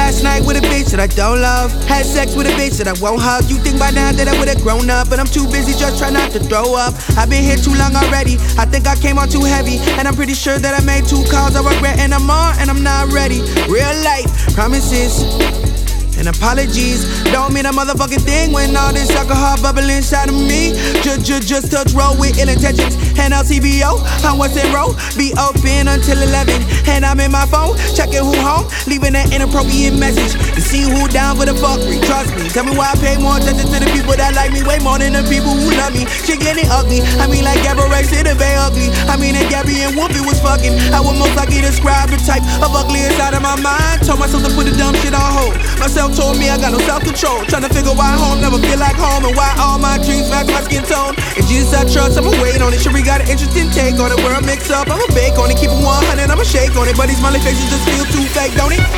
last night with a bitch that I don't love. Had sex with a bitch that I won't hug. You think by now that I would've grown up, but I'm too busy just trying not to throw up. I've been here too long already. I think I came on too heavy, and I'm pretty sure that I made 2 calls I regret, and I'm on and I'm not ready. Real life promises and apologies don't mean a motherfucking thing when all this alcohol bubble inside of me. Just touch roll with ill intentions. And LCBO, I'm what's in row. Be open until 11. And I'm in my phone, checking who home, leaving an inappropriate message to see who down for the fuckery. Trust me, tell me why I pay more attention to the people that like me way more than the people who love me. Shit getting ugly. I mean, like Gabba Rex, it very ugly. I mean, if Gabby and Whoopi was fucking, I would most likely describe the type of ugly inside of my mind. Told myself to put the dumb shit on hold. Myself told me I got no self-control. Trying to figure why home never feel like home, and why all my dreams match my skin tone. And Jesus I trust, I'ma wait on it. Sure, we got an interesting take on it. Where I mix up, I'ma bake on it. Keep it 100, I'ma shake on it. But these smiling faces just feel too fake, don't it?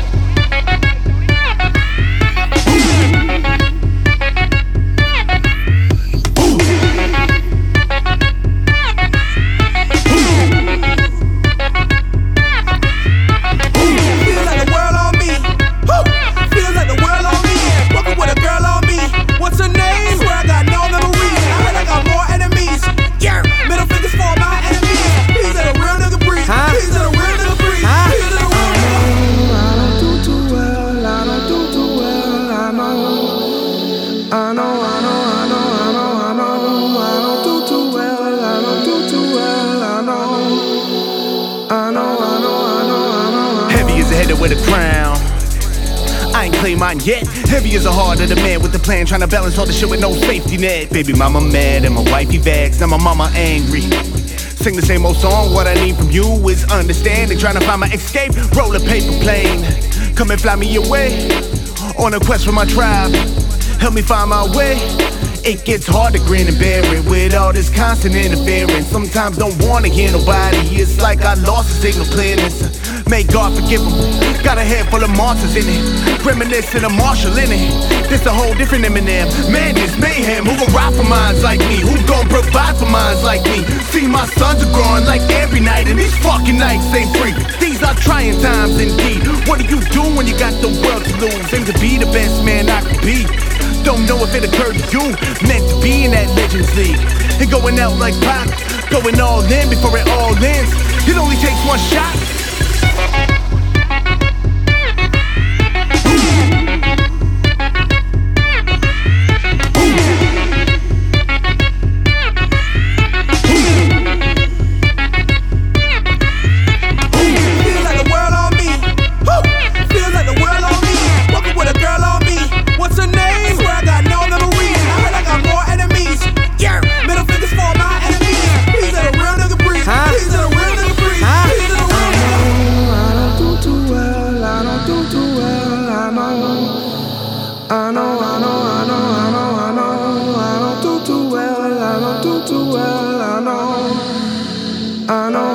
Heavy as a header with a crown. I ain't claim mine yet. Heavy as a heart of the man with the plan, trying to balance all the shit with no safety net. Baby mama mad and my wifey vexed, now my mama angry. Sing the same old song, what I need from you is understanding. Trying to find my escape, roll a paper plane. Come and fly me away, on a quest for my tribe. Help me find my way. It gets hard to grin and bear it with all this constant interference. Sometimes don't wanna hear nobody. It's like I lost the signal clearness. May God forgive them. Got a head full of monsters in it, reminiscent of Marshall in it. This a whole different Eminem. Madness, mayhem. Who gon' ride for minds like me? Who gon' provide for minds like me? See, my sons are growing like every night, and these fucking nights ain't free. These are trying times indeed. What do you do when you got the world to lose? Aim to be the best man I could be. Don't know if it occurred to you. Meant to be in that Legends League. And going out like Pac, going all in before it all ends. It only takes one shot. I don't do too well, I don't do too well, I know.